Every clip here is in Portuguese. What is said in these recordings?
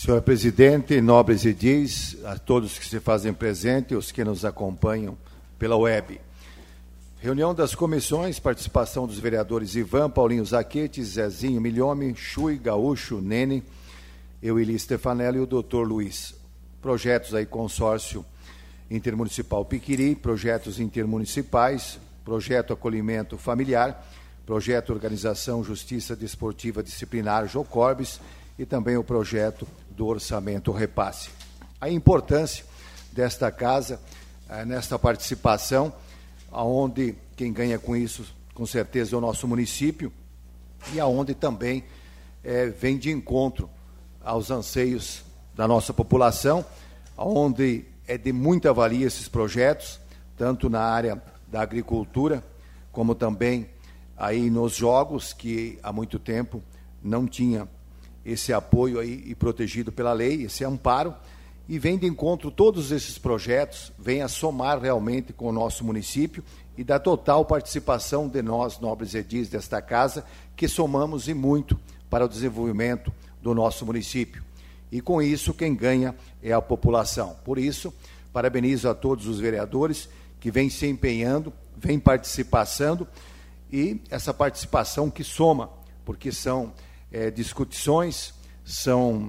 Senhor presidente, nobres edis, a todos que se fazem presente e os que nos acompanham pela web. Reunião das comissões, participação dos vereadores Ivan, Paulinho Zaquete, Zezinho Milhome, Chui, Gaúcho, Nene, Eueli Stefanelli e o doutor Luiz. Projetos aí, consórcio intermunicipal Piquiri, projetos intermunicipais, projeto acolhimento familiar, projeto organização justiça desportiva disciplinar Jocorbes e também o projeto do orçamento repasse. A importância desta casa, nesta participação, aonde quem ganha com isso, com certeza, é o nosso município, e aonde também vem de encontro aos anseios da nossa população, aonde é de muita valia esses projetos, tanto na área da agricultura, como também aí nos jogos, que há muito tempo não tinha esse apoio aí e protegido pela lei, esse amparo, e vem de encontro todos esses projetos, vem a somar realmente com o nosso município e da total participação de nós, nobres edis desta casa, que somamos e muito para o desenvolvimento do nosso município. E com isso, quem ganha é a população. Por isso, parabenizo a todos os vereadores que vêm se empenhando, vêm participação e essa participação que soma, porque são discussões, são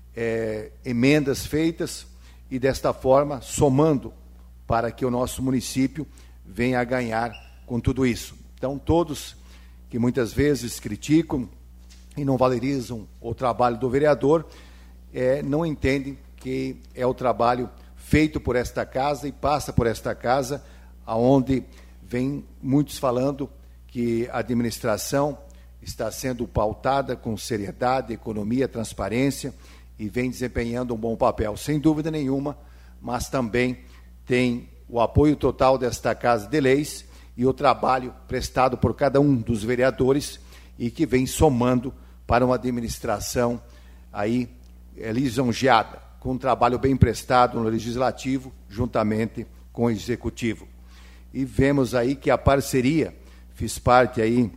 emendas feitas e desta forma somando para que o nosso município venha a ganhar com tudo isso. Então todos que muitas vezes criticam e não valorizam o trabalho do vereador, não entendem que é o trabalho feito por esta casa e passa por esta casa, aonde vem muitos falando que a administração está sendo pautada com seriedade, economia, transparência e vem desempenhando um bom papel, sem dúvida nenhuma, mas também tem o apoio total desta Casa de Leis e o trabalho prestado por cada um dos vereadores e que vem somando para uma administração aí lisonjeada, com um trabalho bem prestado no Legislativo, juntamente com o Executivo. E vemos aí que a parceria, fiz parte aí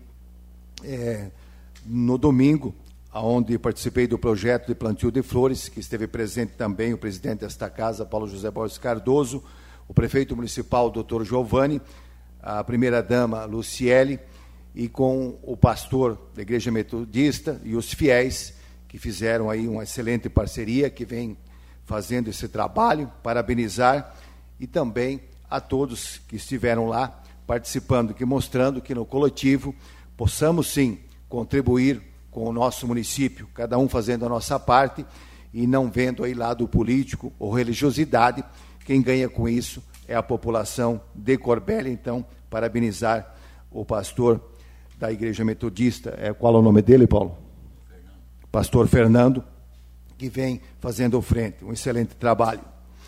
no domingo, onde participei do projeto de plantio de flores, que esteve presente também o presidente desta casa, Paulo José Borges Cardoso, o prefeito municipal, doutor Giovanni, a primeira-dama, Luciele, e com o pastor da Igreja Metodista e os fiéis, que fizeram aí uma excelente parceria, que vem fazendo esse trabalho, parabenizar, e também a todos que estiveram lá participando, que mostrando que no coletivo possamos sim contribuir com o nosso município, cada um fazendo a nossa parte e não vendo aí lado político ou religiosidade. Quem ganha com isso é a população de Corbélia. Então, parabenizar o pastor da Igreja Metodista. Qual é o nome dele, Paulo? Pastor Fernando, que vem fazendo frente. Um excelente trabalho.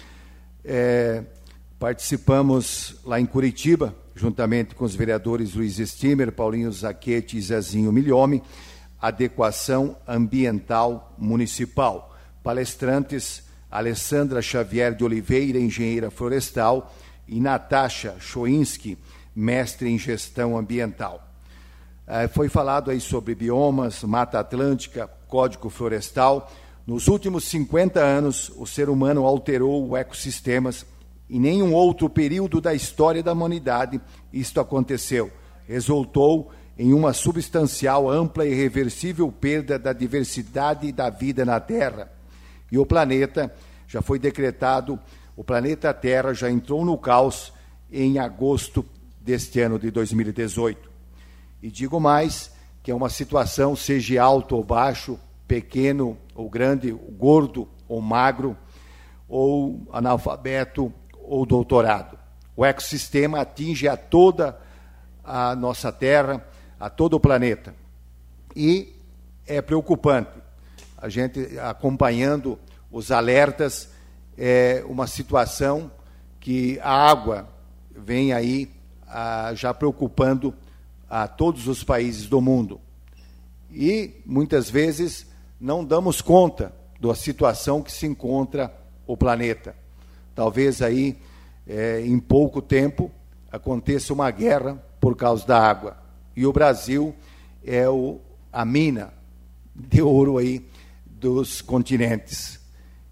Participamos lá em Curitiba, juntamente com os vereadores Luiz Stimer, Paulinho Zaquete e Zezinho Milhome, adequação ambiental municipal. Palestrantes, Alessandra Xavier de Oliveira, engenheira florestal, e Natasha Choinski, mestre em gestão ambiental. Foi falado aí sobre biomas, Mata Atlântica, Código Florestal. Nos últimos 50 anos, o ser humano alterou o ecossistemas. Em nenhum outro período da história da humanidade isto aconteceu. Resultou em uma substancial, ampla e irreversível perda da diversidade e da vida na Terra. E o planeta já foi decretado, o planeta Terra já entrou no caos em agosto deste ano de 2018. E digo mais, que é uma situação, seja alto ou baixo, pequeno ou grande, gordo ou magro, ou analfabeto ou doutorado. O ecossistema atinge a toda a nossa Terra, a todo o planeta. E é preocupante. A gente acompanhando os alertas, é uma situação que a água vem aí já preocupando a todos os países do mundo. E muitas vezes não damos conta da situação que se encontra o planeta. Talvez aí, em pouco tempo, aconteça uma guerra por causa da água. E o Brasil é a mina de ouro aí dos continentes.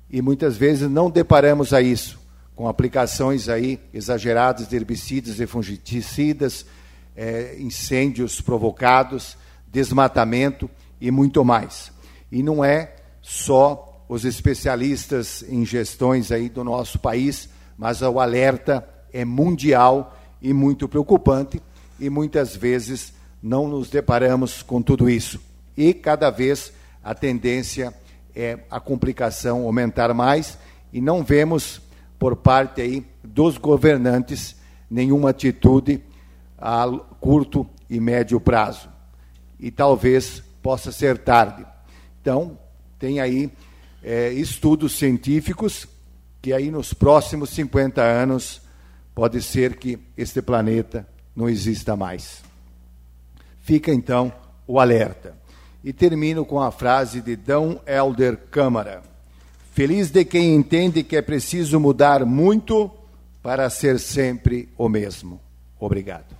e muitas vezes não deparamos a isso, com aplicações aí exageradas de herbicidas e fungicidas, incêndios provocados, desmatamento e muito mais. E não é só os especialistas em gestões aí do nosso país, mas o alerta é mundial e muito preocupante, e muitas vezes não nos deparamos com tudo isso. E cada vez a tendência é a complicação aumentar mais, e não vemos por parte aí dos governantes nenhuma atitude a curto e médio prazo. E talvez possa ser tarde. Então, tem aí estudos científicos que aí nos próximos 50 anos pode ser que este planeta não exista mais. Fica então o alerta. E termino com a frase de D. Helder Câmara: feliz de quem entende que é preciso mudar muito para ser sempre o mesmo. Obrigado.